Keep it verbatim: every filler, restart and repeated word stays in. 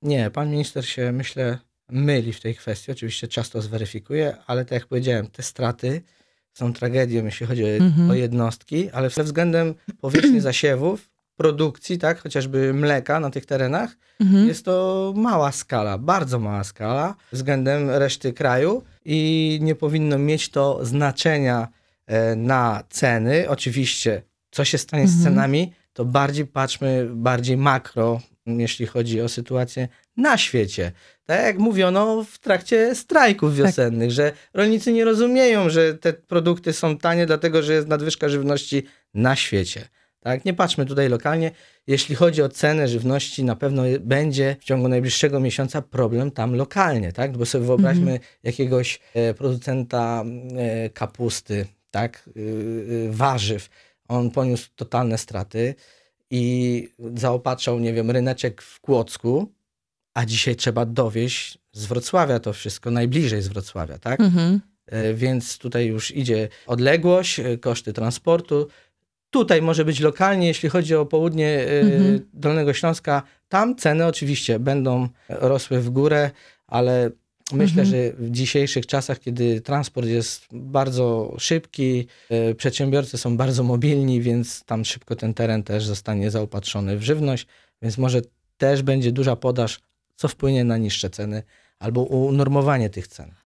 Nie, pan minister się, myślę, myli w tej kwestii. Oczywiście czas to zweryfikuje, ale tak jak powiedziałem, te straty są tragedią, jeśli chodzi o, o Mhm. jednostki, ale ze względem powierzchni zasiewów, produkcji, tak, chociażby mleka na tych terenach, Mhm. jest to mała skala, bardzo mała skala względem reszty kraju i nie powinno mieć to znaczenia e, na ceny. Oczywiście, co się stanie z Mhm. cenami, to bardziej patrzmy, bardziej makro, jeśli chodzi o sytuację na świecie. Tak jak mówiono w trakcie strajków wiosennych, że rolnicy nie rozumieją, że te produkty są tanie, dlatego że jest nadwyżka żywności na świecie. Tak? Nie patrzmy tutaj lokalnie. Jeśli chodzi o cenę żywności, na pewno będzie w ciągu najbliższego miesiąca problem tam lokalnie. Tak? Bo sobie wyobraźmy jakiegoś e, producenta e, kapusty, tak? y, y, warzyw. On poniósł totalne straty i zaopatrzał, nie wiem, ryneczek w Kłodzku, a dzisiaj trzeba dowieźć z Wrocławia to wszystko, najbliżej z Wrocławia, tak? Mhm. E, Więc tutaj już idzie odległość, e, koszty transportu. Tutaj może być lokalnie, jeśli chodzi o południe e, Mhm. Dolnego Śląska, tam ceny oczywiście będą rosły w górę, ale myślę, Mhm. że w dzisiejszych czasach, kiedy transport jest bardzo szybki, e, przedsiębiorcy są bardzo mobilni, więc tam szybko ten teren też zostanie zaopatrzony w żywność, więc może też będzie duża podaż, co wpłynie na niższe ceny albo unormowanie tych cen.